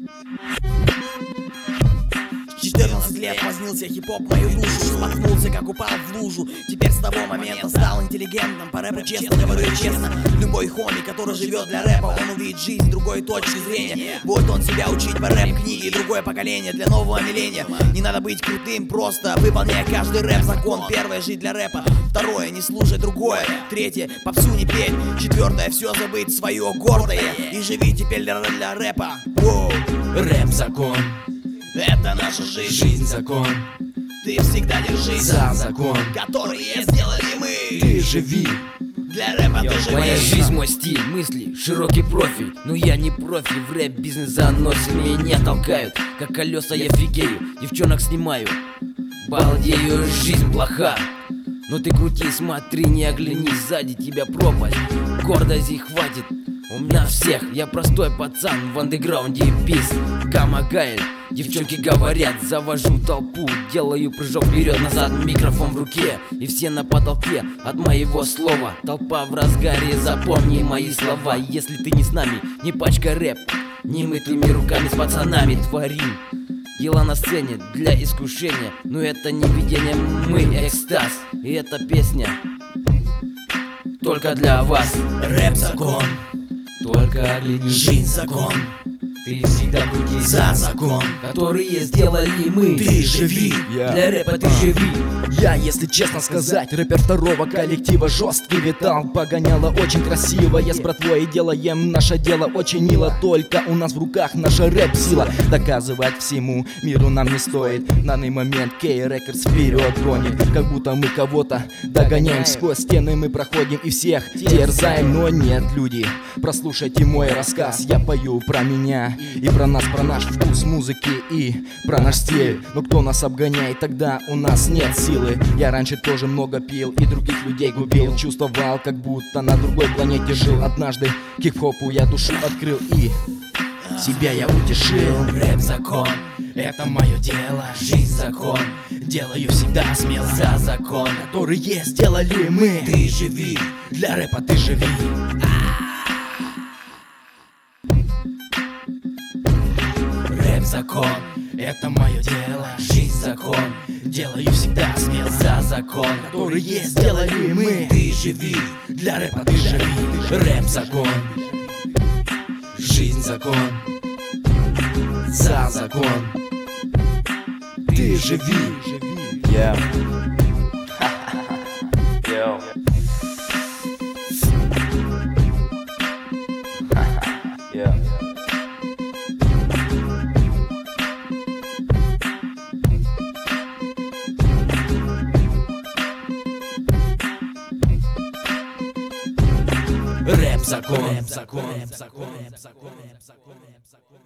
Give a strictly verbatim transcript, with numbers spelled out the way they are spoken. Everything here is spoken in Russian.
четырнадцать лет вознился хип-хоп в мою душу, споткнулся, как упал в лужу. Теперь с того момента стал интеллигентом. По рэпу честно говорю честно, любой хоми, который живет для рэпа, он увидит жизнь с другой точки зрения. Будет он себя учить по рэп-книге. Другое поколение для нового милления. Не надо быть крутым, просто выполняя каждый рэп-закон. Первое — жить для рэпа. Второе — не слушай другое. Третье — попсу не петь. Четвертое — все забыть свое гордое и живи теперь для, для рэпа. Воу. Рэп-закон, это наша жизнь. Жизнь-закон, Ты всегда держись за закон, которые сделали мы. ты живи. Для рэпа ты живи. Моя жизнь, мой стиль, мысли, широкий профиль. Но я не профи, в рэп-бизнес заносит, меня толкают. Как колеса я фигею, девчонок снимаю. Балдею, жизнь плоха. Но ты крути, смотри, не оглянись, сзади тебя пропасть. Гордости хватит у меня всех, я простой пацан в андеграунде пис. Камагайль, девчонки говорят, завожу толпу, делаю прыжок вперед-назад, микрофон в руке, и все на потолке от моего слова. Толпа в разгаре, запомни мои слова. Если ты не с нами, не пачкай рэп, немытыми руками с пацанами творим дела на сцене для искушения. Но это не видение, мы экстаз, и эта песня только для вас. Рэп-закон, только оглянись, жизнь-закон, ты всегда крути за закон, которые сделали мы. ты живи. Для рэпа ты живи. Я, если честно сказать, рэпер второго коллектива, жесткий металл, погоняло очень красиво. Я с братвой делаем наше дело очень мило. Только у нас в руках наша рэп-сила. Доказывать всему миру нам не стоит. В данный момент Кей Рекордс вперед гонит, как будто мы кого-то догоняем. Сквозь стены мы проходим и всех терзаем. Но нет, люди, прослушайте мой рассказ. Я пою про меня и про нас, про наш вкус музыки и про наш стиль. Но кто нас обгоняет, тогда у нас нет силы. Я раньше тоже много пил и других людей губил. Чувствовал, как будто на другой планете жил. Однажды хип-хопу я душу открыл и себя я утешил. Рэп-закон, Это мое дело, жизнь-закон, делаю всегда смело за закон, которые сделали мы. ты живи. Для рэпа ты живи. Рэп-закон, Это мое дело, жизнь-закон, делаю всегда смело за закон, которые сделали мы. ты живи. Для рэпа ты живи. Рэп-закон, жизнь-закон, за закон, Ты живи. Yeah. Yo. Yeah. рэп-закон, рэп-закон, рэп-закон, рэп-закон, рэп-закон, рэп-закон.